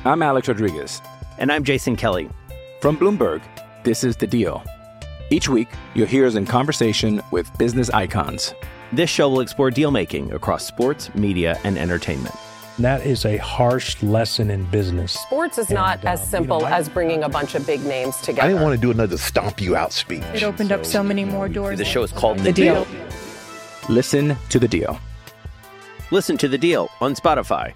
I'm Alex Rodriguez. And I'm Jason Kelly. From Bloomberg, this is The Deal. Each week, you'll hear us in conversation with business icons. This show will explore deal-making across sports, media, and entertainment. That is a harsh lesson in business. Sports is not as simple as bringing a bunch of big names together. I didn't want to do another stomp you out speech. It opened up so many more doors. The show is called The Deal. Listen to The Deal. Listen to The Deal on Spotify.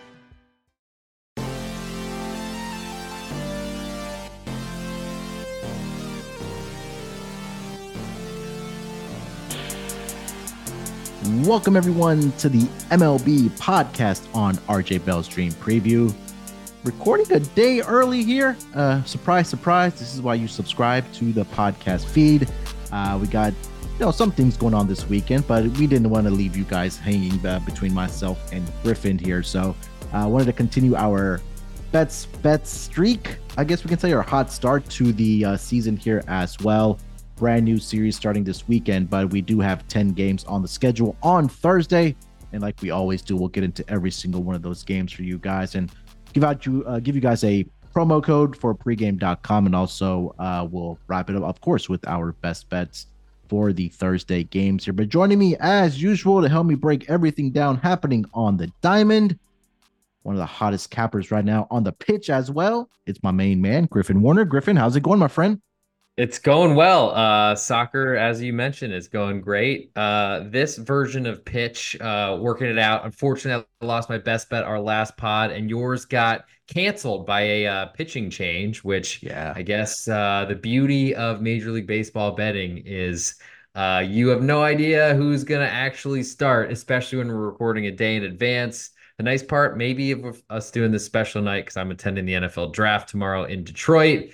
Welcome, everyone, to the MLB podcast on RJ Bell's Dream Preview. Recording a day early here. Surprise, surprise. This is why you subscribe to the podcast feed. We got some things going on this weekend, but we didn't want to leave you guys hanging between myself and Griffin here. So I wanted to continue our bets streak. I guess we can say our hot start to the season here as well. Brand new series starting this weekend, but we do have 10 games on the schedule on Thursday. And like we always do, we'll get into every single one of those games for you guys and give you guys a promo code for pregame.com. And also we'll wrap it up, of course, with our best bets for the Thursday games here. But joining me as usual to help me break everything down happening on the diamond, one of the hottest cappers right now on the pitch as well. It's my main man, Griffin Warner. Griffin, how's it going, my friend? It's going well. Soccer, as you mentioned, is going great. This version of pitch, working it out. Unfortunately, I lost my best bet our last pod, and yours got canceled by a pitching change, which I guess the beauty of Major League Baseball betting is you have no idea who's going to actually start, especially when we're recording a day in advance. The nice part, maybe of us doing this special night, because I'm attending the NFL draft tomorrow in Detroit.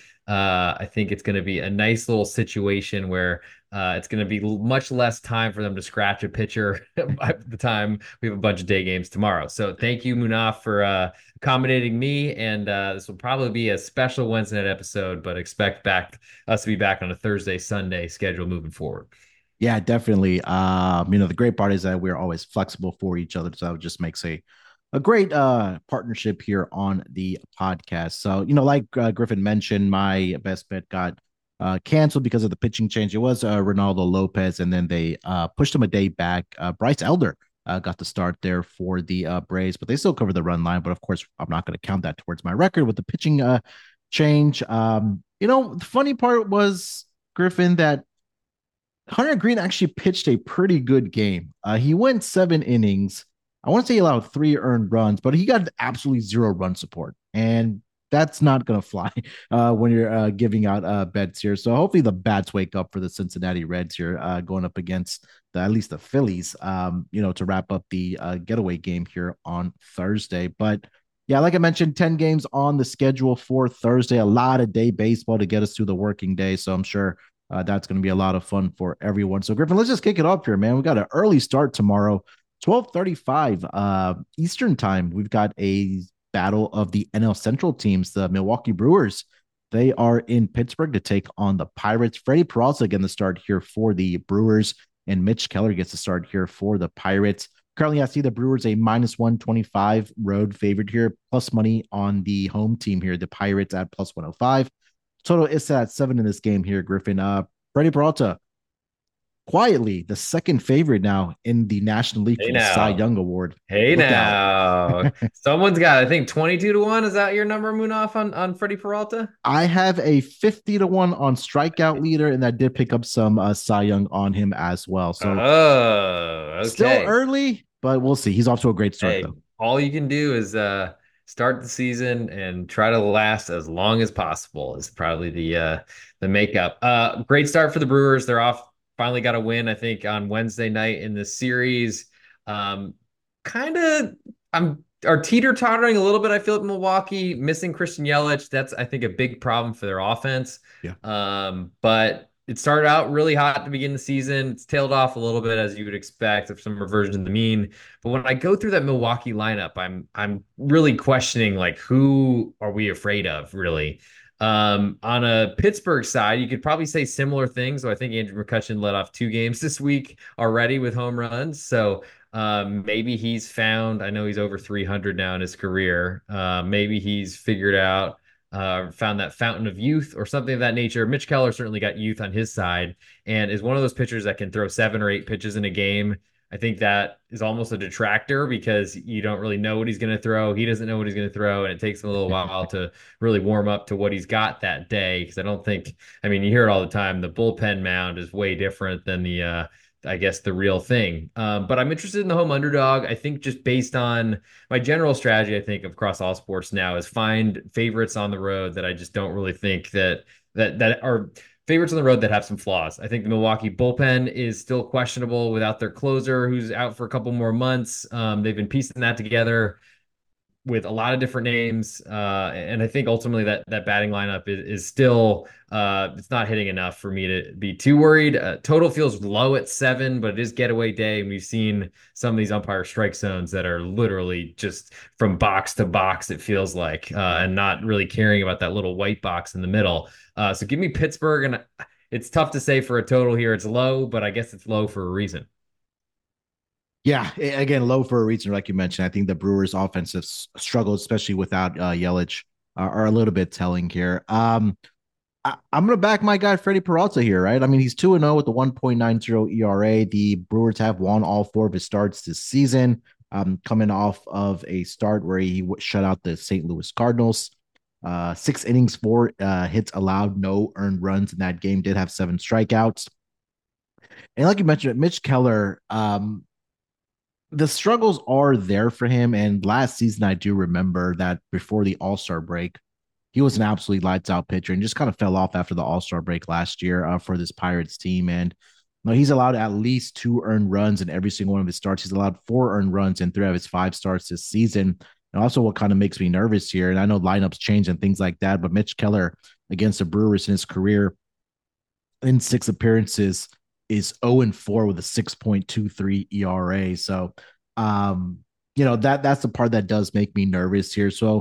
I think it's going to be a nice little situation where it's going to be much less time for them to scratch a pitcher by the time we have a bunch of day games tomorrow. So thank you, Munaf, for accommodating me. And this will probably be a special Wednesday night episode, but expect us to be back on a Thursday, Sunday schedule moving forward. Yeah, definitely. The great part is that we're always flexible for each other. So it just makes a great partnership here on the podcast. So, like Griffin mentioned, my best bet got canceled because of the pitching change. It was Ronaldo Lopez, and then they pushed him a day back. Bryce Elder got the start there for the Braves, but they still covered the run line. But of course, I'm not going to count that towards my record with the pitching change. The funny part was, Griffin, that Hunter Green actually pitched a pretty good game. He went 7 innings. I want to say he allowed 3 earned runs, but he got absolutely 0 run support. And that's not going to fly when you're giving out bets here. So hopefully the bats wake up for the Cincinnati Reds here going up against at least the Phillies, to wrap up the getaway game here on Thursday. But yeah, like I mentioned, 10 games on the schedule for Thursday, a lot of day baseball to get us through the working day. So I'm sure that's going to be a lot of fun for everyone. So Griffin, let's just kick it up here, man. We got an early start tomorrow. 12:35 Eastern time. We've got a battle of the NL Central teams, the Milwaukee Brewers. They are in Pittsburgh to take on the Pirates. Freddie Peralta getting the start here for the Brewers, and Mitch Keller gets the start here for the Pirates. Currently, I see the Brewers a -125 road favorite here, plus money on the home team here, the Pirates at +105. Total is set at 7 in this game here, Griffin. Freddie Peralta, quietly the second favorite now in the National League for the Cy Young Award. Someone's got, I think, 22-1. Is that your number, Munaf, on Freddie Peralta? I have a 50-1 on strikeout leader, and I did pick up some Cy Young on him as well. So okay. Still early, but we'll see. He's off to a great start, though. All you can do is start the season and try to last as long as possible is probably the makeup. Great start for the Brewers. They're off. Finally got a win, I think, on Wednesday night in the series. Are teeter-tottering a little bit, I feel, at Milwaukee. Missing Christian Yelich. That's, I think, a big problem for their offense. Yeah. But it started out really hot to begin the season. It's tailed off a little bit, as you would expect, of some reversion to the mean. But when I go through that Milwaukee lineup, I'm really questioning, like, who are we afraid of, really? On a Pittsburgh side, you could probably say similar things. So I think Andrew McCutchen led off 2 games this week already with home runs. So Maybe he's found, I know he's over 300 now in his career. Maybe he's figured out, found that fountain of youth or something of that nature. Mitch Keller certainly got youth on his side and is one of those pitchers that can throw 7 or 8 pitches in a game. I think that is almost a detractor because you don't really know what he's going to throw. He doesn't know what he's going to throw, and it takes him a little while to really warm up to what he's got that day. Because I don't think, I mean, you hear it all the time. The bullpen mound is way different than I guess, the real thing. But I'm interested in the home underdog. I think just based on my general strategy, I think across all sports now is find favorites on the road that I just don't really think that are favorites on the road that have some flaws. I think the Milwaukee bullpen is still questionable without their closer, who's out for a couple more months. They've been piecing that together with a lot of different names. And I think ultimately that batting lineup is still, it's not hitting enough for me to be too worried. Total feels low at 7, but it is getaway day. And we've seen some of these umpire strike zones that are literally just from box to box, it feels like, and not really caring about that little white box in the middle. So give me Pittsburgh, and it's tough to say for a total here. It's low, but I guess it's low for a reason. Yeah, again, low for a reason, like you mentioned. I think the Brewers' offensive struggles, especially without Yelich, are a little bit telling here. I'm going to back my guy Freddie Peralta here, right? I mean, he's 2-0 with the 1.90 ERA. The Brewers have won all 4 of his starts this season, coming off of a start where he shut out the St. Louis Cardinals. 6 innings, 4 hits allowed, no earned runs in that game. Did have 7 strikeouts. And like you mentioned, Mitch Keller, the struggles are there for him. And last season, I do remember that before the All-Star break, he was an absolutely lights out pitcher and just kind of fell off after the All-Star break last year for this Pirates team. And he's allowed at least 2 earned runs in every single one of his starts. He's allowed 4 earned runs in 3 of his 5 starts this season. And also what kind of makes me nervous here, and I know lineups change and things like that, but Mitch Keller against the Brewers in his career in 6 appearances is 0-4 with a 6.23 ERA. So, that's the part that does make me nervous here. So,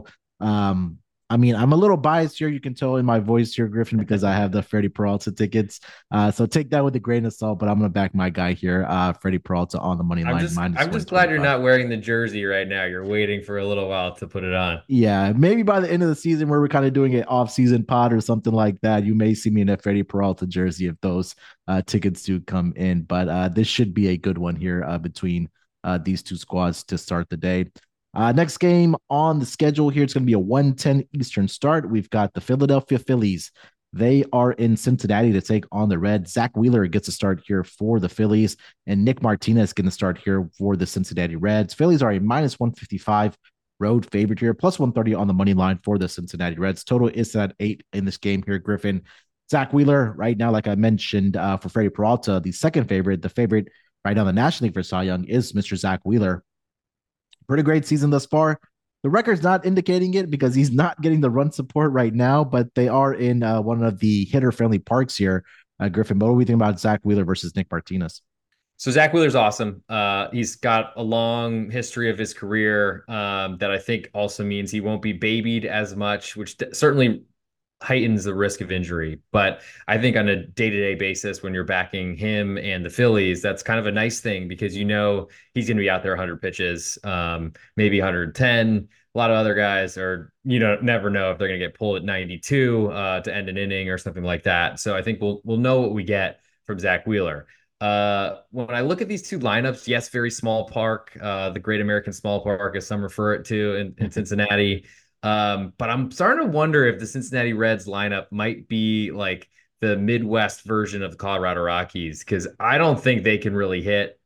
I mean, I'm a little biased here. You can tell in my voice here, Griffin, because I have the Freddie Peralta tickets. So take that with a grain of salt, but I'm going to back my guy here, Freddie Peralta on the money line. I'm just glad you're not wearing the jersey right now. You're waiting for a little while to put it on. Yeah, maybe by the end of the season where we're kind of doing an off-season pod or something like that, you may see me in a Freddie Peralta jersey if those tickets do come in. But this should be a good one here between these 2 squads to start the day. Next game on the schedule here, it's going to be a 1:10 Eastern start. We've got the Philadelphia Phillies. They are in Cincinnati to take on the Reds. Zach Wheeler gets a start here for the Phillies, and Nick Martinez going to start here for the Cincinnati Reds. Phillies are a -155 road favorite here, +130 on the money line for the Cincinnati Reds. Total is at 8 in this game here, Griffin. Zach Wheeler right now, like I mentioned, for Freddie Peralta, the second favorite. The favorite right now in the National League for Cy Young is Mr. Zach Wheeler. Pretty great season thus far. The record's not indicating it because he's not getting the run support right now, but they are in one of the hitter-friendly parks here. Griffin, what do we think about Zach Wheeler versus Nick Martinez? So Zach Wheeler's awesome. He's got a long history of his career that I think also means he won't be babied as much, which certainly heightens the risk of injury. But I think on a day-to-day basis, when you're backing him and the Phillies, that's kind of a nice thing because he's going to be out there 100 pitches, maybe 110. A lot of other guys are, never know if they're going to get pulled at 92 to end an inning or something like that. So I think we'll know what we get from Zach Wheeler. When I look at these 2 lineups, yes, very small park, the Great American Small Park, as some refer it to in Cincinnati. But I'm starting to wonder if the Cincinnati Reds lineup might be like the Midwest version of the Colorado Rockies, because I don't think they can really hit.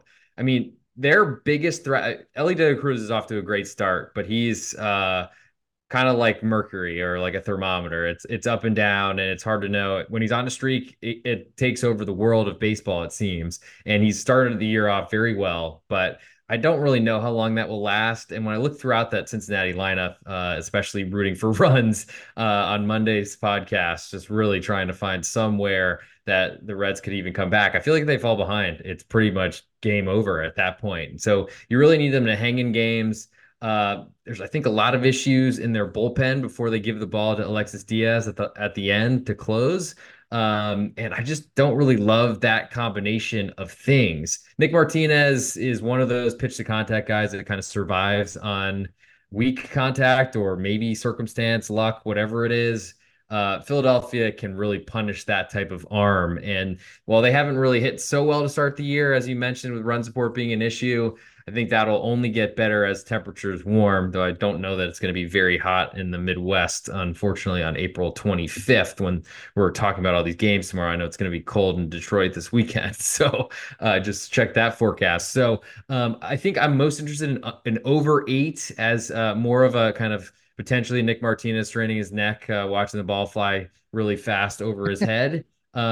Their biggest threat, Elly De La Cruz is off to a great start, but he's kind of like mercury or like a thermometer. It's up and down, and it's hard to know. When he's on a streak, it takes over the world of baseball, it seems. And he's started the year off very well, but I don't really know how long that will last. And when I look throughout that Cincinnati lineup, especially rooting for runs on Monday's podcast, just really trying to find somewhere that the Reds could even come back, I feel like if they fall behind, it's pretty much game over at that point. So you really need them to hang in games. There's, I think, a lot of issues in their bullpen before they give the ball to Alexis Diaz at the end to close. And I just don't really love that combination of things. Nick Martinez is one of those pitch to contact guys that kind of survives on weak contact or maybe circumstance, luck, whatever it is. Philadelphia can really punish that type of arm. And while they haven't really hit so well to start the year, as you mentioned, with run support being an issue, I think that'll only get better as temperatures warm, though I don't know that it's going to be very hot in the Midwest, unfortunately, on April 25th when we're talking about all these games tomorrow. I know it's going to be cold in Detroit this weekend, so just check that forecast. So I think I'm most interested in over 8 as more of a kind of potentially Nick Martinez straining his neck, watching the ball fly really fast over his head.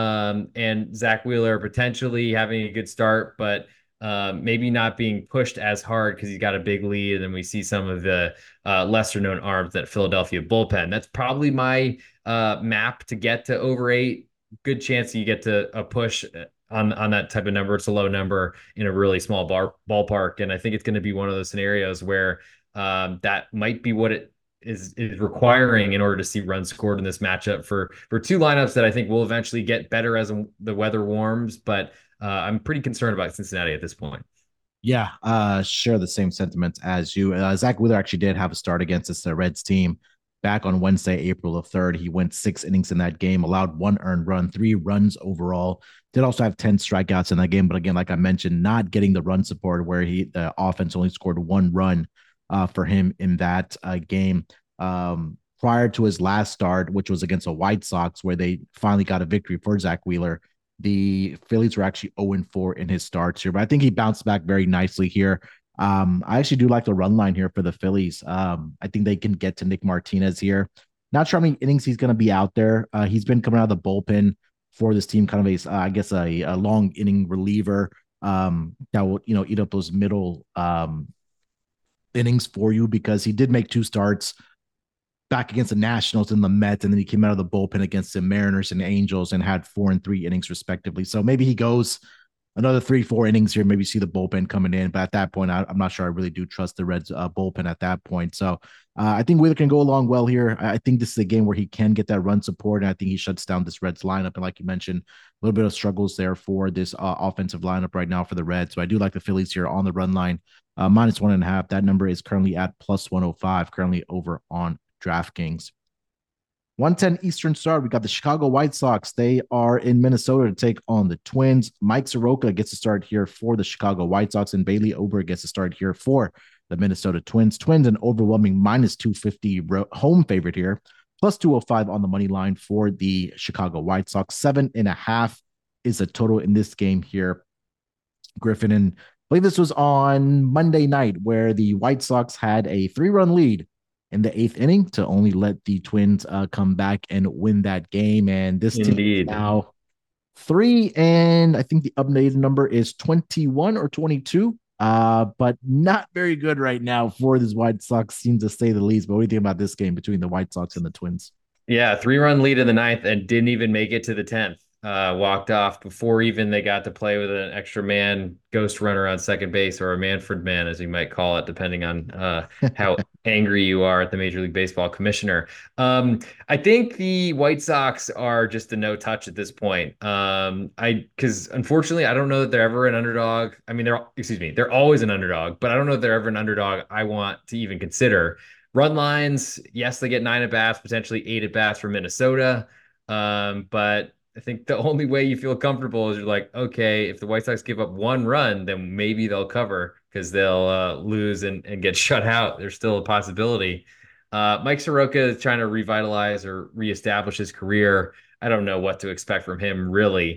And Zach Wheeler potentially having a good start, but maybe not being pushed as hard because he's got a big lead. And then we see some of the lesser known arms that Philadelphia bullpen. That's probably my map to get to over 8. Good chance you get to a push on that type of number. It's a low number in a really small ballpark. And I think it's going to be one of those scenarios where that might be what it is requiring in order to see runs scored in this matchup for two lineups that I think will eventually get better as the weather warms. But I'm pretty concerned about Cincinnati at this point. Yeah, share the same sentiments as you. Zach Wheeler actually did have a start against this Reds team back on Wednesday, April the 3rd. He went 6 innings in that game, allowed 1 earned run, 3 runs overall. Did also have 10 strikeouts in that game. But again, like I mentioned, not getting the run support where the offense only scored 1 run for him in that game. Prior to his last start, which was against the White Sox, where they finally got a victory for Zach Wheeler, the Phillies were actually 0-4 in his starts here, but I think he bounced back very nicely here. I actually do like the run line here for the Phillies. I think they can get to Nick Martinez here. Not sure how many innings he's going to be out there. He's been coming out of the bullpen for this team, kind of a long inning reliever that will eat up those middle innings for you, because he did make 2 starts back against the Nationals and the Mets, and then he came out of the bullpen against the Mariners and Angels and had 4 and 3 innings respectively. So maybe he goes another 3-4 innings here, maybe see the bullpen coming in. But at that point, I'm not sure I really do trust the Reds bullpen at that point. So I think Wheeler can go along well here. I think this is a game where he can get that run support, and I think he shuts down this Reds lineup. And like you mentioned, a little bit of struggles there for this offensive lineup right now for the Reds. So I do like the Phillies here on the run line, -1.5. That number is currently at +105, currently over on DraftKings. 1:10 Eastern start. We got the Chicago White Sox. They are in Minnesota to take on the Twins. Mike Soroka gets to start here for the Chicago White Sox, and Bailey Ober gets to start here for the Minnesota Twins. Twins an overwhelming -250 home favorite here, +205 on the money line for the Chicago White Sox. 7.5 is the total in this game here, Griffin. And I believe this was on Monday night where the White Sox had a 3-run lead in the 8th inning to only let the Twins come back and win that game. And this team now 3, and I think the updated number is 21 or 22, but not very good right now for this White Sox team, to say the least. But what do you think about this game between the White Sox and the Twins? Yeah, 3-run lead in the 9th and didn't even make it to the 10th. Walked off before even they got to play with an extra man ghost runner on second base, or a Manfred man, as you might call it, depending on how angry you are at the Major League Baseball commissioner. I think the White Sox are just a no touch at this point. Because unfortunately, I don't know that they're ever an underdog. I mean, they're always an underdog, but I don't know if they're ever an underdog I want to even consider. Run lines, yes, they get 9 at bats, potentially 8 at bats from Minnesota. But I think the only way you feel comfortable is you're like, okay, if the White Sox give up 1 run, then maybe they'll cover because they'll lose and get shut out. There's still a possibility. Mike Soroka is trying to revitalize or reestablish his career. I don't know what to expect from him, really.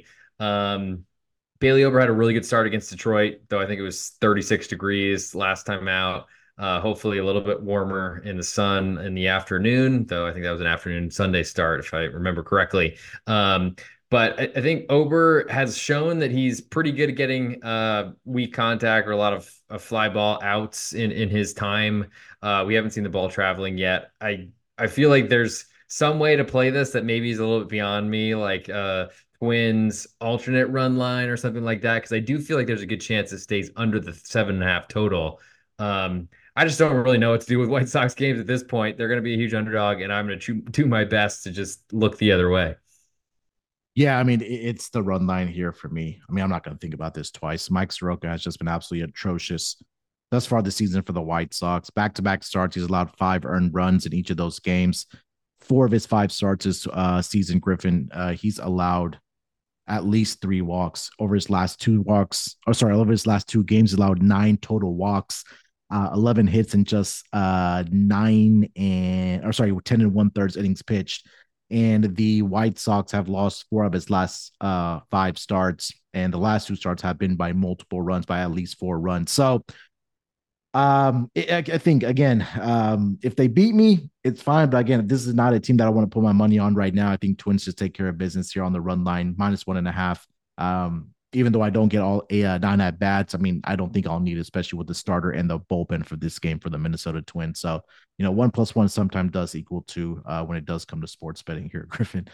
Bailey Ober had a really good start against Detroit, though I think it was 36 degrees last time out. Hopefully a little bit warmer in the sun in the afternoon, though I think that was an afternoon Sunday start, if I remember correctly. But I think Ober has shown that he's pretty good at getting weak contact or a lot of fly ball outs in his time. We haven't seen the ball traveling yet. I feel like there's some way to play this that maybe is a little bit beyond me, like Twins alternate run line or something like that, because I do feel like there's a good chance it stays under the 7.5 total. I just don't really know what to do with White Sox games at this point. They're going to be a huge underdog, and I'm going to do my best to just look the other way. Yeah, I mean, it's the run line here for me. I mean, I'm not going to think about this twice. Mike Soroka has just been absolutely atrocious thus far this season for the White Sox. Back-to-back starts, he's allowed 5 earned runs in each of those games. 4 of his 5 starts this season, Griffin, he's allowed at least 3 walks over his last 2 walks. Oh, sorry, over his last 2 games, allowed 9 total walks, 11 hits and just 10 and 1/3 innings pitched. And the White Sox have lost 4 of his last 5 starts, and the last 2 starts have been by multiple runs, by at least 4 runs. So I think again, if they beat me, it's fine. But again, this is not a team that I want to put my money on right now. I think Twins just take care of business here on the run line, -1.5. Even though I don't get all 9 at bats, I mean, I don't think I'll need, especially with the starter and the bullpen for this game for the Minnesota Twins. So, 1 + 1 sometimes does equal 2 when it does come to sports betting here, Griffin.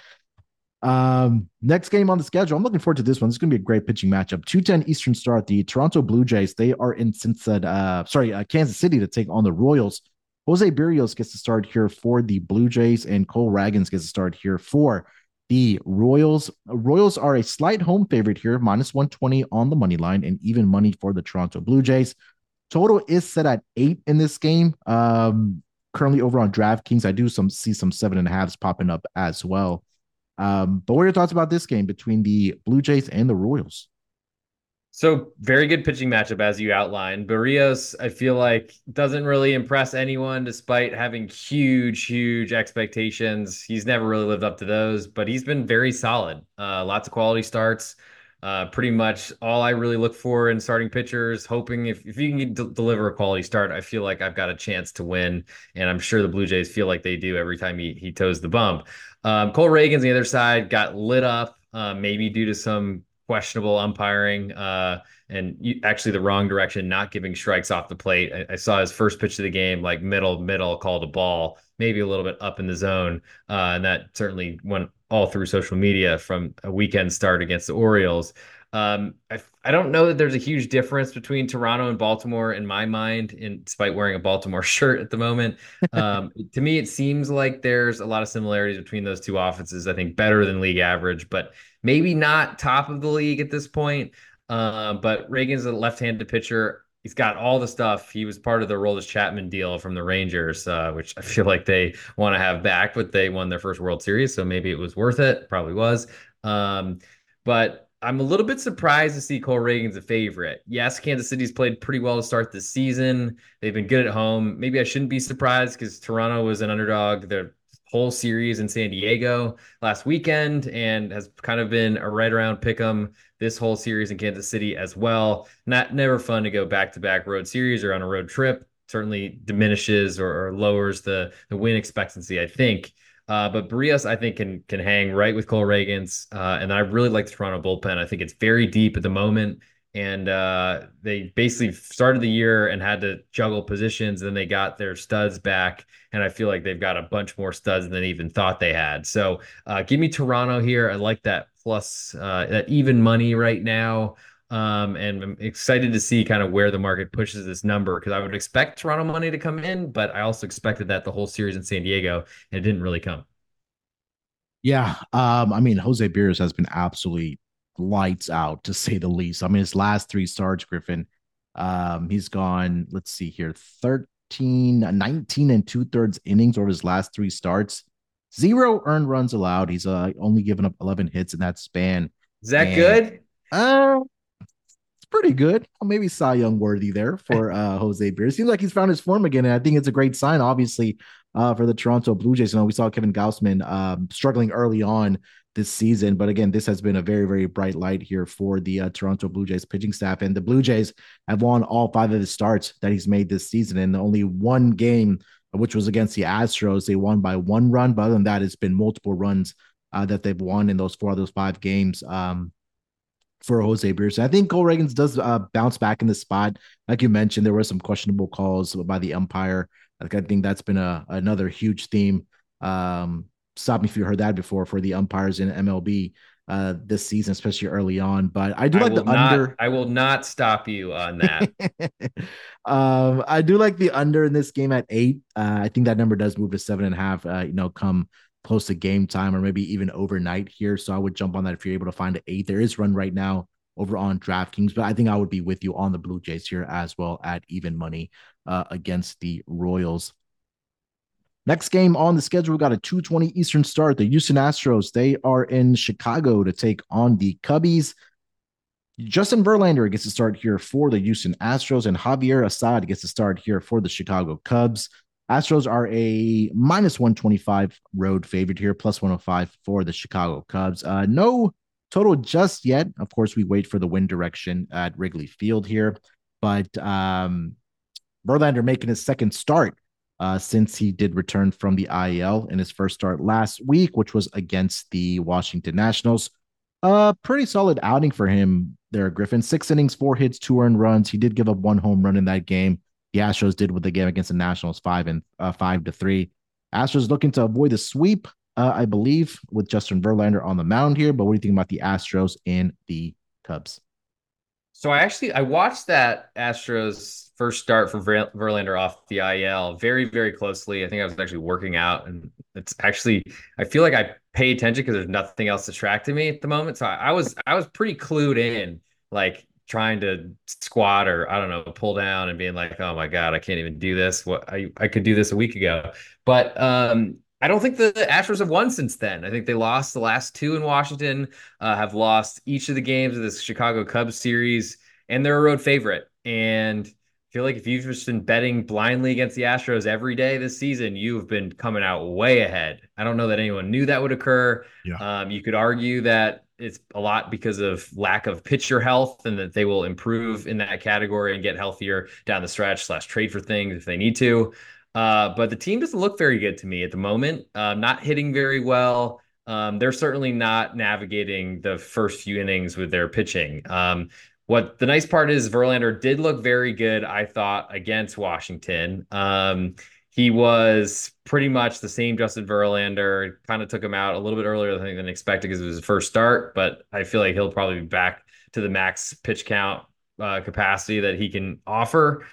Next game on the schedule, I'm looking forward to this one. This is going to be a great pitching matchup. 2:10 Eastern start. The Toronto Blue Jays, they are in Kansas City to take on the Royals. Jose Berrios gets to start here for the Blue Jays, and Cole Ragans gets to start here for the Royals. Royals are a slight home favorite here, -120 on the money line, and even money for the Toronto Blue Jays. Total is set at 8 in this game. Currently over on DraftKings, I do see some 7.5s popping up as well. But what are your thoughts about this game between the Blue Jays and the Royals? So very good pitching matchup, as you outlined. Barrios, I feel like, doesn't really impress anyone despite having huge expectations. He's never really lived up to those, but he's been very solid. Lots of quality starts. Pretty much all I really look for in starting pitchers, hoping if you can deliver a quality start, I feel like I've got a chance to win. And I'm sure the Blue Jays feel like they do every time he toes the bump. Cole Ragans on the other side got lit up, maybe due to some questionable umpiring and actually the wrong direction, not giving strikes off the plate. I saw his first pitch of the game, like middle, called a ball, maybe a little bit up in the zone. And that certainly went all through social media from a weekend start against the Orioles. I don't know that there's a huge difference between Toronto and Baltimore in my mind, despite wearing a Baltimore shirt at the moment. To me, it seems like there's a lot of similarities between those two offenses. I think better than league average, but maybe not top of the league at this point. But Reagan's a left-handed pitcher. He's got all the stuff. He was part of the Aroldis Chapman deal from the Rangers, which I feel like they want to have back, but they won their first World Series, so maybe it was worth it. Probably was. But I'm a little bit surprised to see Cole Ragans a favorite. Yes, Kansas City's played pretty well to start this season. They've been good at home. Maybe I shouldn't be surprised because Toronto was an underdog their whole series in San Diego last weekend and has kind of been a right around pick 'em this whole series in Kansas City as well. Never fun to go back-to-back road series or on a road trip. Certainly diminishes or lowers the win expectancy, I think. But Barrios, I think, can hang right with Cole Ragans. And I really like the Toronto bullpen. I think it's very deep at the moment. And they basically started the year and had to juggle positions. And then they got their studs back. And I feel like they've got a bunch more studs than they even thought they had. So give me Toronto here. I like that plus that even money right now. And I'm excited to see kind of where the market pushes this number because I would expect Toronto money to come in, but I also expected that the whole series in San Diego, and it didn't really come. Yeah. I mean, Jose Berrios has been absolutely lights out, to say the least. I mean, his last 3 starts, Griffin, he's gone, let's see here, 19 and 2/3 innings over his last 3 starts. 0 earned runs allowed. He's only given up 11 hits in that span. Is that good? Pretty good. Maybe Cy Young worthy there for Jose Berrios. Seems like he's found his form again, and I think it's a great sign, obviously, for the Toronto Blue Jays. We saw Kevin Gausman struggling early on this season, but again, this has been a very, very bright light here for the Toronto Blue Jays pitching staff, and the Blue Jays have won all 5 of the starts that he's made this season, and only one game, which was against the Astros, they won by 1 run, but other than that, it's been multiple runs that they've won in those 4 of those 5 games. For Jose Berrios. I think Cole Ragans does bounce back in the spot. Like you mentioned, there were some questionable calls by the umpire. Like, I think that's been another huge theme. Stop me if you heard that before for the umpires in MLB this season, especially early on. But I do like the under. I will not stop you on that. I do like the under in this game at 8. I think that number does move to 7.5. Come close to game time or maybe even overnight here. So I would jump on that if you're able to find an 8. There is run right now over on DraftKings, but I think I would be with you on the Blue Jays here as well at even money against the Royals. Next game on the schedule, we got a 2:20 Eastern start. The Houston Astros, they are in Chicago to take on the Cubbies. Justin Verlander gets to start here for the Houston Astros, and Javier Assad gets to start here for the Chicago Cubs. Astros are a -125 road favorite here, +105 for the Chicago Cubs. No total just yet. Of course, we wait for the wind direction at Wrigley Field here, but Verlander making his second start since he did return from the IL in his first start last week, which was against the Washington Nationals. Pretty solid outing for him there, Griffin. 6 innings, 4 hits, 2 earned runs. He did give up 1 home run in that game. The Astros did with the game against the Nationals 5-3. Astros looking to avoid the sweep, I believe, with Justin Verlander on the mound here. But what do you think about the Astros and the Cubs? So I watched that Astros first start for Verlander off the IL very, very closely. I think I was actually working out, and I feel like I pay attention because there's nothing else distracting me at the moment. So I was pretty clued in, like trying to squat or I don't know, pull down and being like, oh my God, I can't even do this. What I could do this a week ago. But I don't think the Astros have won since then. I think they lost the last 2 in Washington, have lost each of the games of this Chicago Cubs series, and they're a road favorite. And I feel like if you've just been betting blindly against the Astros every day this season, you've been coming out way ahead. I don't know that anyone knew that would occur. Yeah. You could argue that it's a lot because of lack of pitcher health and that they will improve in that category and get healthier down the stretch / trade for things if they need to. But the team doesn't look very good to me at the moment. Not hitting very well. They're certainly not navigating the first few innings with their pitching. What the nice part is, Verlander did look very good, I thought, against Washington. He was pretty much the same Justin Verlander, kind of took him out a little bit earlier than expected because it was his first start, but I feel like he'll probably be back to the max pitch count capacity that he can offer.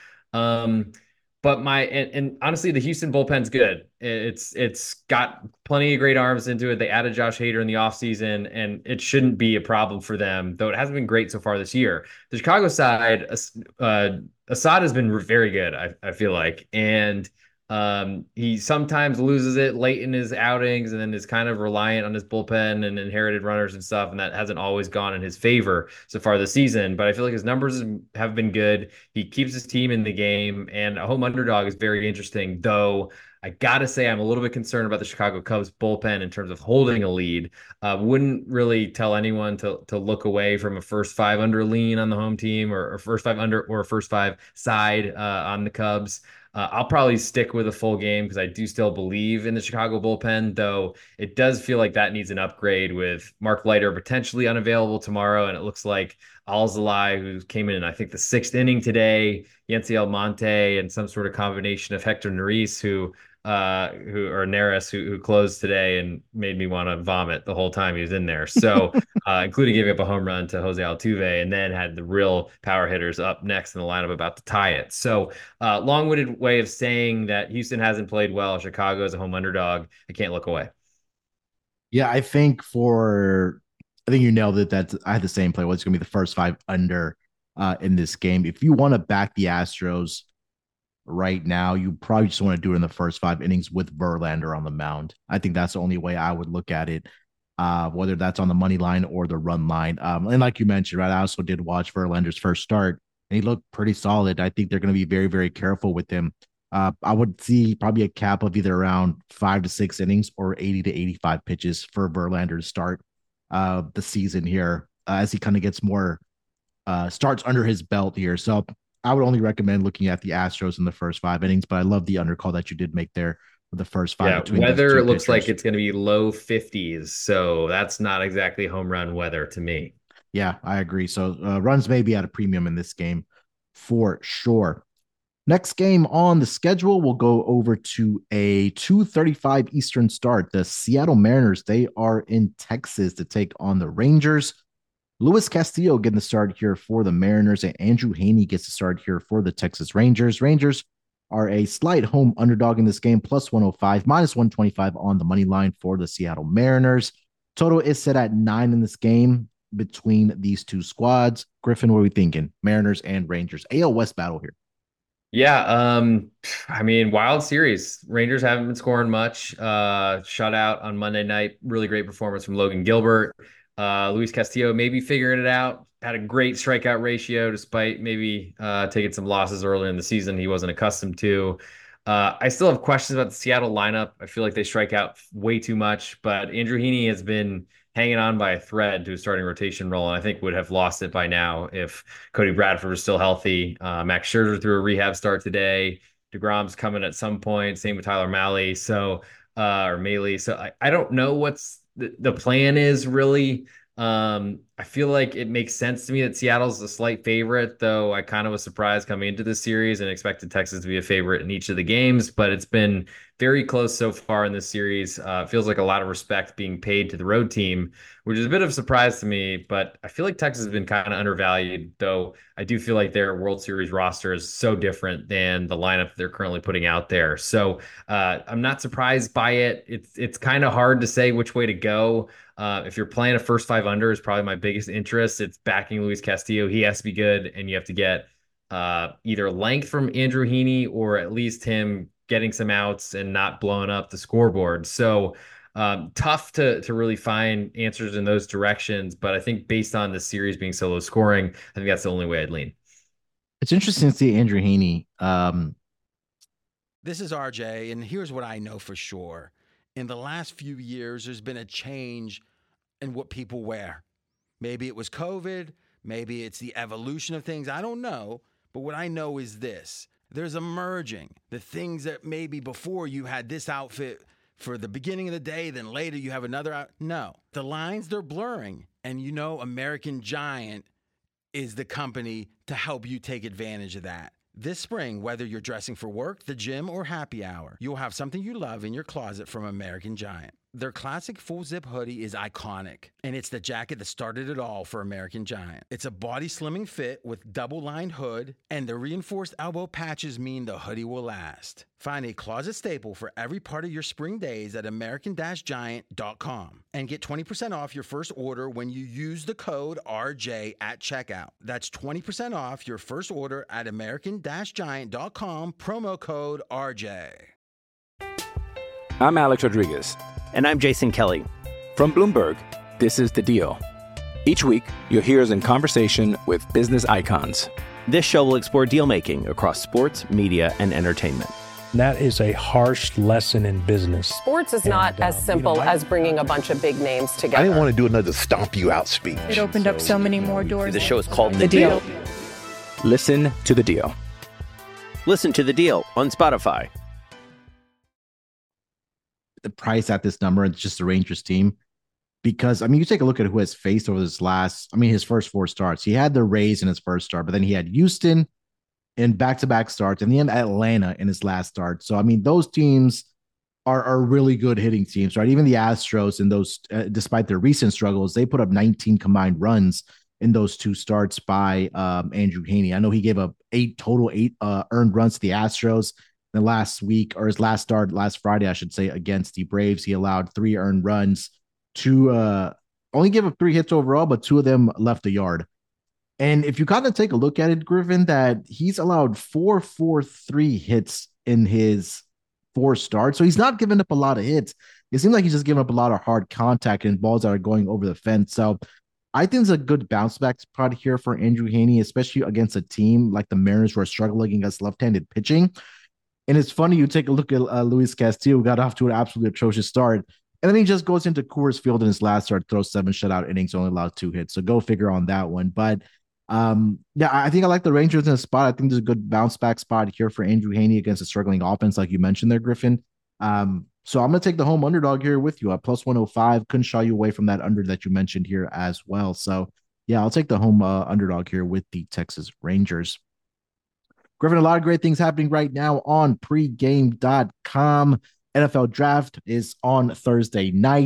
But honestly, the Houston bullpen's good. It's got plenty of great arms into it. They added Josh Hader in the offseason, and it shouldn't be a problem for them, though it hasn't been great so far this year. The Chicago side, Assad has been very good, I feel like. And he sometimes loses it late in his outings and then is kind of reliant on his bullpen and inherited runners and stuff. And that hasn't always gone in his favor so far this season. But I feel like his numbers have been good. He keeps his team in the game, and a home underdog is very interesting, though. I got to say, I'm a little bit concerned about the Chicago Cubs bullpen in terms of holding a lead. Wouldn't really tell anyone to look away from a first 5 under lean on the home team or first 5 under or a first 5 side on the Cubs. I'll probably stick with a full game because I do still believe in the Chicago bullpen, though it does feel like that needs an upgrade with Mark Leiter potentially unavailable tomorrow. And it looks like Alzolay, who came in, I think, the 6th inning today, Yency Almonte, and some sort of combination of Hector Neris, who closed today and made me want to vomit the whole time he was in there. So, including giving up a home run to Jose Altuve, and then had the real power hitters up next in the lineup about to tie it. So, long-winded way of saying that Houston hasn't played well. Chicago is a home underdog. I can't look away. Yeah, I think you nailed it. I had the same play. What's going to be the first 5 under in this game? If you want to back the Astros right now, you probably just want to do it in the first 5 innings with Verlander on the mound. I think that's the only way I would look at it, whether that's on the money line or the run line. And like you mentioned, right, I also did watch Verlander's first start, and he looked pretty solid. I think they're going to be very, very careful with him. I would see probably a cap of either around 5 to 6 innings or 80 to 85 pitches for Verlander to start the season here as he kind of gets more starts under his belt here. So I would only recommend looking at the Astros in the first 5 innings, but I love the undercall that you did make there with the first 5. Yeah, weather looks like it's going to be low 50s, so that's not exactly home run weather to me. Yeah, I agree. So runs may be at a premium in this game for sure. Next game on the schedule, we'll go over to a 2:35 Eastern start. The Seattle Mariners, they are in Texas to take on the Rangers. Luis Castillo getting the start here for the Mariners, and Andrew Heaney gets the start here for the Texas Rangers. Rangers are a slight home underdog in this game, plus 105, minus 125 on the money line for the Seattle Mariners. Total is set at 9 in this game between these two squads. Griffin, what are we thinking? Mariners and Rangers. AL West battle here. Yeah, I mean, wild series. Rangers haven't been scoring much. Shutout on Monday night. Really great performance from Logan Gilbert. Luis Castillo maybe figuring it out. Had a great strikeout ratio despite maybe taking some losses earlier in the season he wasn't accustomed to. I still have questions about the Seattle lineup. I feel like they strike out way too much, but Andrew Heaney has been hanging on by a thread to a starting rotation role, and I think would have lost it by now if Cody Bradford was still healthy. Max Scherzer threw a rehab start today. DeGrom's coming at some point. Same with Tyler Mahle. So, or Mahle. So I don't know what's the plan is really. I feel like it makes sense to me that Seattle's a slight favorite, though I kind of was surprised coming into this series and expected Texas to be a favorite in each of the games, but it's been very close so far in this series. It feels like a lot of respect being paid to the road team, which is a bit of a surprise to me, but I feel like Texas has been kind of undervalued, though I do feel like their World Series roster is so different than the lineup they're currently putting out there. So I'm not surprised by it. It's kind of hard to say which way to go. If you're playing a first 5 under is probably my biggest interest. It's backing Luis Castillo. He has to be good, and you have to get either length from Andrew Heaney or at least him getting some outs and not blowing up the scoreboard. So tough to really find answers in those directions. But I think based on the series being so low scoring, I think that's the only way I'd lean. It's interesting to see Andrew Heaney. This is RJ, and here's what I know for sure. In the last few years, there's been a change in what people wear. Maybe it was COVID. Maybe it's the evolution of things. I don't know. But what I know is this. There's emerging the things that maybe before you had this outfit for the beginning of the day, then later you have another. No, the lines, they're blurring. And you know, American Giant is the company to help you take advantage of that. This spring, whether you're dressing for work, the gym, or happy hour, you'll have something you love in your closet from American Giant. Their classic full zip hoodie is iconic, and it's the jacket that started it all for American Giant. It's a body slimming fit with double-lined hood, and the reinforced elbow patches mean the hoodie will last. Find a closet staple for every part of your spring days at American-Giant.com and get 20% off your first order when you use the code RJ at checkout. That's 20% off your first order at American-Giant.com, promo code RJ. I'm Alex Rodriguez. And I'm Jason Kelly. From Bloomberg, this is The Deal. Each week, you'll hear us in conversation with business icons. This show will explore deal-making across sports, media, and entertainment. That is a harsh lesson in business. Sports is not as simple as bringing a bunch of big names together. I didn't want to do another stomp you out speech. It opened up so many more doors. The show is called The Deal. Listen to The Deal. Listen to The Deal on Spotify. The price at this number, it's just the Rangers team. Because, I mean, you take a look at who has faced over his first 4 starts. He had the Rays in his first start, but then he had Houston in back-to-back starts, and then Atlanta in his last start. So, I mean, those teams are really good hitting teams, right? Even the Astros, in those, despite their recent struggles, they put up 19 combined runs in those 2 starts by Andrew Heaney. I know he gave up 8 earned runs to the Astros. The last week, or his last start, last Friday, I should say, against the Braves, he allowed 3 earned runs. Only gave up 3 hits overall, but 2 of them left the yard. And if you kind of take a look at it, Griffin, that he's allowed 3 hits in his 4 starts. So he's not giving up a lot of hits. It seems like he's just giving up a lot of hard contact and balls that are going over the fence. So I think it's a good bounce back spot here for Andrew Heaney, especially against a team like the Mariners who are struggling against left-handed pitching. And it's funny, you take a look at Luis Castillo, who got off to an absolutely atrocious start. And then he just goes into Coors Field in his last start, throws 7 shutout innings, only allowed 2 hits. So go figure on that one. But yeah, I think I like the Rangers in a spot. I think there's a good bounce back spot here for Andrew Heaney against a struggling offense, like you mentioned there, Griffin. So I'm going to take the home underdog here with you at plus 105. Couldn't shy you away from that under that you mentioned here as well. So yeah, I'll take the home underdog here with the Texas Rangers. Griffin, a lot of great things happening right now on pregame.com. NFL draft is on Thursday night.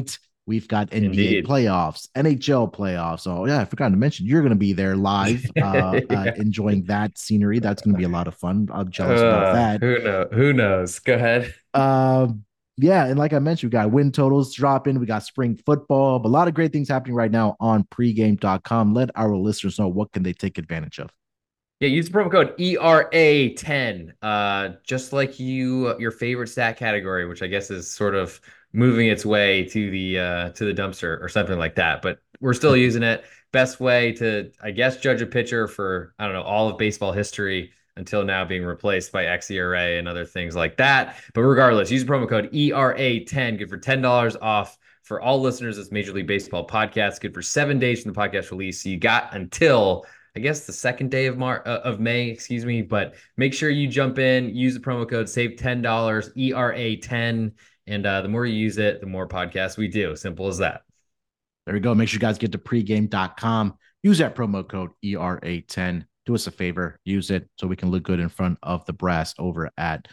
We've got NBA Indeed. playoffs, NHL playoffs. So yeah, I forgot to mention you're going to be there live, enjoying that scenery. That's going to be a lot of fun. I'm jealous about that. Who knows? Go ahead. Yeah, and like I mentioned, we got win totals dropping. We got spring football, but a lot of great things happening right now on pregame.com. Let our listeners know what can they take advantage of. Yeah, use the promo code ERA10. Just like your favorite stat category, which I guess is sort of moving its way to the dumpster or something like that. But we're still using it. Best way to, I guess, judge a pitcher for, I don't know, all of baseball history until now being replaced by xERA and other things like that. But regardless, use the promo code ERA10, good for $10 off for all listeners of this Major League Baseball podcast, good for 7 days from the podcast release. So you got until, I guess, the second day of May, excuse me. But make sure you jump in, use the promo code, save $10, ERA10. And the more you use it, the more podcasts we do. Simple as that. There we go. Make sure you guys get to pregame.com. Use that promo code ERA10. Do us a favor, use it so we can look good in front of the brass over at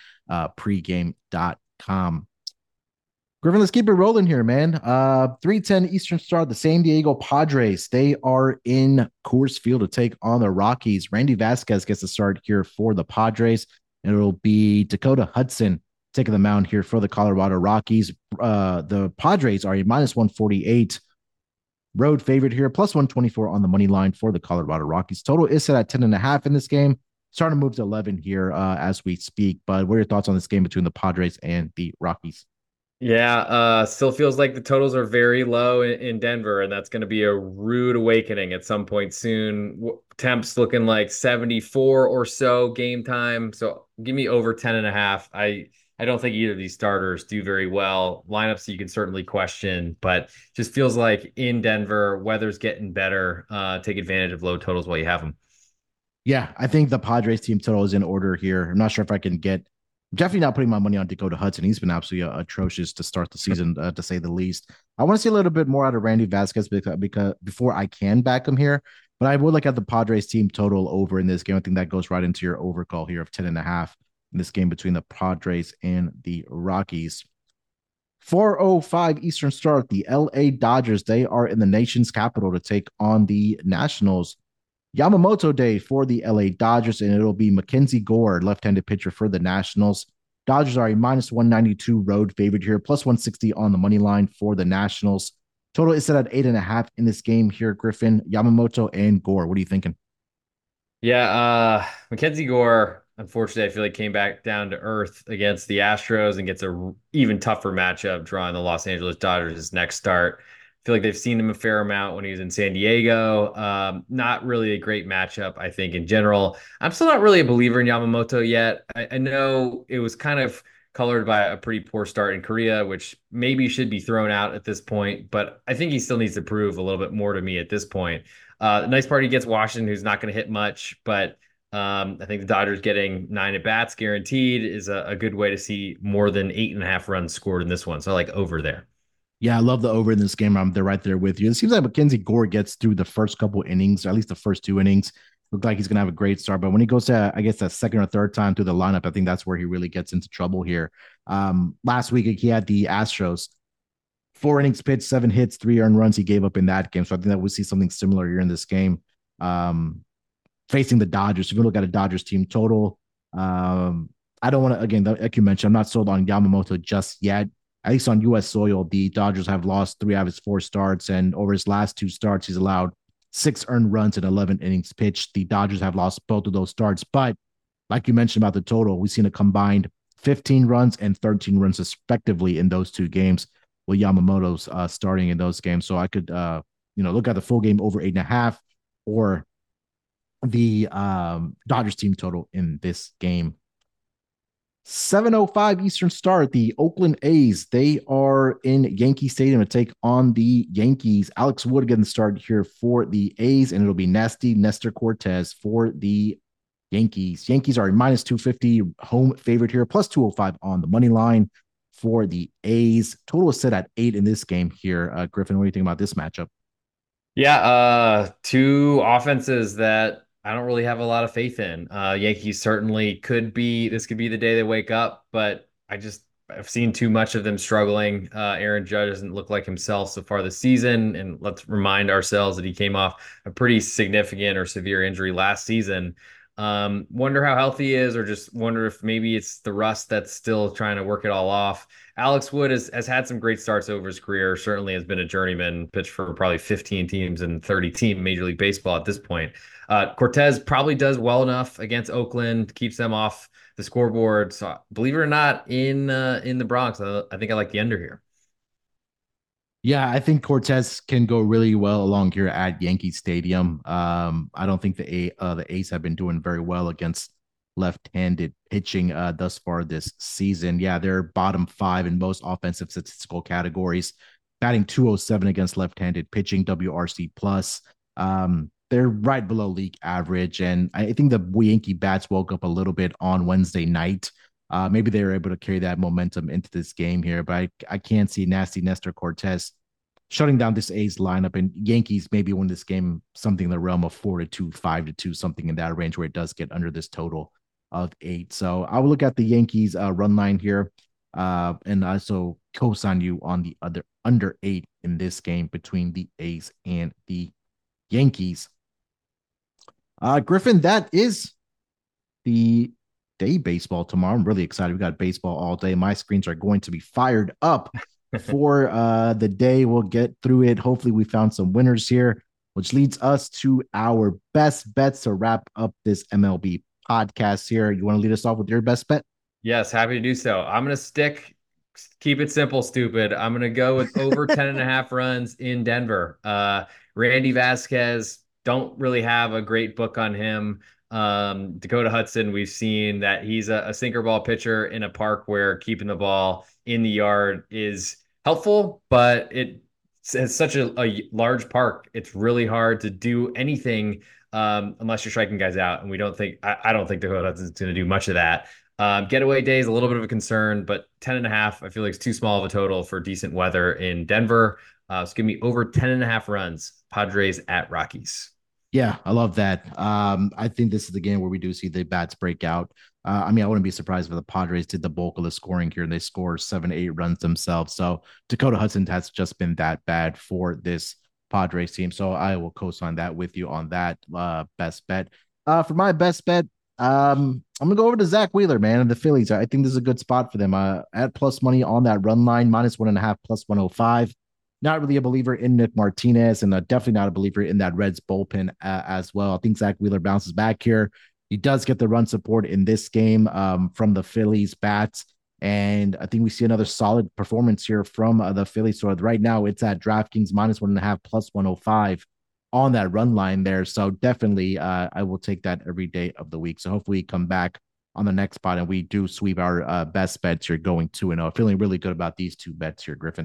pregame.com. Griffin, let's keep it rolling here, man. 3:10 Eastern Star, the San Diego Padres. They are in Coors Field to take on the Rockies. Randy Vasquez gets the start here for the Padres, and it'll be Dakota Hudson taking the mound here for the Colorado Rockies. The Padres are a -148 road favorite here, +124 on the money line for the Colorado Rockies. Total is set at 10.5 in this game. Starting to move to 11 here as we speak. But what are your thoughts on this game between the Padres and the Rockies? Yeah, still feels like the totals are very low in Denver, and that's going to be a rude awakening at some point soon. Temps looking like 74 or so game time. So give me over 10.5. I don't think either of these starters do very well. Lineups you can certainly question, but just feels like in Denver, weather's getting better. Take advantage of low totals while you have them. Yeah, I think the Padres team total is in order here. I'm not sure if I can get. Definitely not putting my money on Dakota Hudson. He's been absolutely atrocious to start the season, to say the least. I want to see a little bit more out of Randy Vasquez because before I can back him here. But I would look at the Padres team total over in this game. I think that goes right into your overcall here of 10.5 in this game between the Padres and the Rockies. 4:05 Eastern start. The LA Dodgers, they are in the nation's capital to take on the Nationals. Yamamoto Day for the LA Dodgers, and it'll be Mackenzie Gore, left-handed pitcher for the Nationals. Dodgers are a -192 road favorite here, +160 on the money line for the Nationals. Total is set at 8.5 in this game here, Griffin. Yamamoto and Gore. What are you thinking? Yeah, Mackenzie Gore, unfortunately, I feel like came back down to earth against the Astros and gets a even tougher matchup drawing the Los Angeles Dodgers his next start. I feel like they've seen him a fair amount when he was in San Diego. Not really a great matchup, I think, in general. I'm still not really a believer in Yamamoto yet. I know it was kind of colored by a pretty poor start in Korea, which maybe should be thrown out at this point, but I think he still needs to prove a little bit more to me at this point. The nice part, he gets Washington, who's not going to hit much, but I think the Dodgers getting 9 at-bats guaranteed is a good way to see more than 8.5 runs scored in this one. So I like over there. Yeah, I love the over in this game. They're right there with you. It seems like Mackenzie Gore gets through the first couple innings, or at least the first 2 innings. Look like he's going to have a great start. But when he goes to, I guess, that second or third time through the lineup, I think that's where he really gets into trouble here. Last week, he had the Astros. 4 innings pitched, 7 hits, 3 earned runs he gave up in that game. So I think that we'll see something similar here in this game. Facing the Dodgers. If you look at a Dodgers team total, I don't want to, again, like you mentioned, I'm not sold on Yamamoto just yet. At least on U.S. soil, the Dodgers have lost 3 out of his 4 starts, and over his last 2 starts, he's allowed 6 earned runs in 11 innings pitched. The Dodgers have lost both of those starts, but like you mentioned about the total, we've seen a combined 15 runs and 13 runs respectively in those 2 games with Yamamoto's starting in those games. So I could, look at the full game over 8.5 or the Dodgers team total in this game. 7:05 Eastern start. The Oakland A's, they are in Yankee Stadium to take on the Yankees. Alex Wood getting started here for the A's, and it'll be nasty Nestor Cortez for the Yankees. Yankees are a -250 home favorite here, +205 on the money line for the A's. Total is set at 8 in this game here. Griffin, what do you think about this matchup? Yeah, 2 offenses that I don't really have a lot of faith in. Yankees certainly could be the day they wake up, but I've seen too much of them struggling. Aaron Judge doesn't look like himself so far this season. And let's remind ourselves that he came off a pretty significant or severe injury last season. Wonder how healthy he is, or just wonder if maybe it's the rust that's still trying to work it all off. Alex Wood has had some great starts over his career, certainly has been a journeyman, pitched for probably 15 teams and 30-team Major League Baseball at this point. Cortez probably does well enough against Oakland, keeps them off the scoreboard. So believe it or not, in the Bronx, I think I like the under here. Yeah, I think Cortez can go really well along here at Yankee Stadium. I don't think the A's have been doing very well against left-handed pitching thus far this season. Yeah, they're bottom 5 in most offensive statistical categories, batting .207 against left-handed pitching, WRC plus. They're right below league average, and I think the Yankee bats woke up a little bit on Wednesday night. Maybe they were able to carry that momentum into this game here, but I can't see nasty Nestor Cortez shutting down this A's lineup, and Yankees maybe win this game something in the realm of 4-2, 5-2, something in that range where it does get under this total of 8. So I will look at the Yankees run line here, and also co-sign you on the other under 8 in this game between the A's and the Yankees. Griffin, that is the day baseball tomorrow. I'm really excited. We got baseball all day. My screens are going to be fired up for the day. We'll get through it. Hopefully we found some winners here, which leads us to our best bets to wrap up this MLB podcast here. You want to lead us off with your best bet? Yes, happy to do so. I'm going to keep it simple, stupid. I'm going to go with over 10.5 runs in Denver. Randy Vasquez, don't really have a great book on him. Dakota Hudson, we've seen that he's a sinker ball pitcher in a park where keeping the ball in the yard is helpful, but it's such a large park. It's really hard to do anything unless you're striking guys out. And I don't think Dakota Hudson's going to do much of that. Getaway day is a little bit of a concern, but 10.5, I feel like it's too small of a total for decent weather in Denver. So give me over 10.5 runs, Padres at Rockies. Yeah, I love that. I think this is the game where we do see the bats break out. I wouldn't be surprised if the Padres did the bulk of the scoring here and they score 7-8 runs themselves. So Dakota Hudson has just been that bad for this Padres team. So I will co-sign that with you on that best bet. For my best bet, I'm going to go over to Zach Wheeler, man, and the Phillies. I think this is a good spot for them. At plus money on that run line, -1.5, plus 105. Not really a believer in Nick Martinez, and definitely not a believer in that Reds bullpen as well. I think Zach Wheeler bounces back here. He does get the run support in this game from the Phillies bats, and I think we see another solid performance here from the Phillies. So right now it's at DraftKings -1.5, plus 105 on that run line there. So definitely I will take that every day of the week. So hopefully we come back on the next spot and we do sweep our best bets here going 2-0. Feeling really good about these two bets here, Griffin.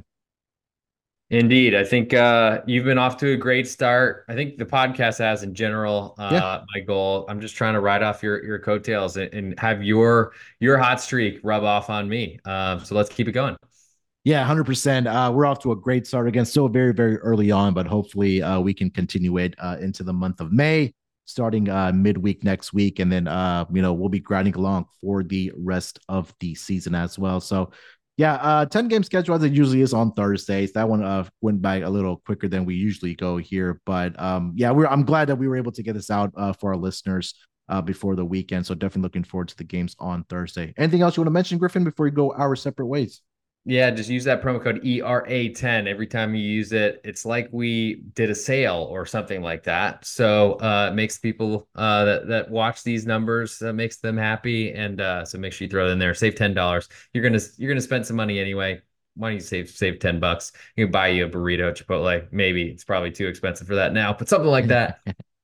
Indeed. I think you've been off to a great start. I think the podcast has in general. My goal, I'm just trying to ride off your coattails and have your hot streak rub off on me. So let's keep it going. Yeah, 100%. We're off to a great start again. Still very, very early on, but hopefully we can continue it into the month of May, starting midweek next week. And then, we'll be grinding along for the rest of the season as well. So, yeah, 10-game schedule as it usually is on Thursdays. That one went by a little quicker than we usually go here. But, I'm glad that we were able to get this out for our listeners before the weekend. So definitely looking forward to the games on Thursday. Anything else you want to mention, Griffin, before we go our separate ways? Yeah, just use that promo code ERA10 every time you use it. It's like we did a sale or something like that. So it makes people that watch these numbers makes them happy, and so make sure you throw it in there. Save $10. You're gonna spend some money anyway. Why don't you save $10? You can buy you a burrito at Chipotle. Maybe it's probably too expensive for that now, but something like that.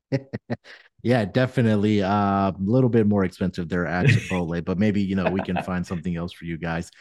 Yeah, definitely a little bit more expensive there at Chipotle, but maybe we can find something else for you guys.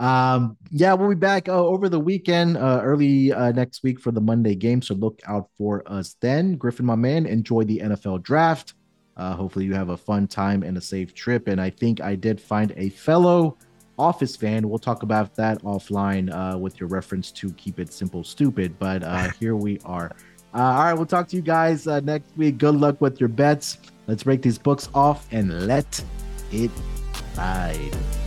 We'll be back over the weekend, early next week for the Monday game. So look out for us then. Griffin, my man, enjoy the NFL draft. Hopefully you have a fun time and a safe trip. And I think I did find a fellow Office fan. We'll talk about that offline with your reference to Keep It Simple Stupid. But here we are. All right, we'll talk to you guys next week. Good luck with your bets. Let's break these books off and let it ride.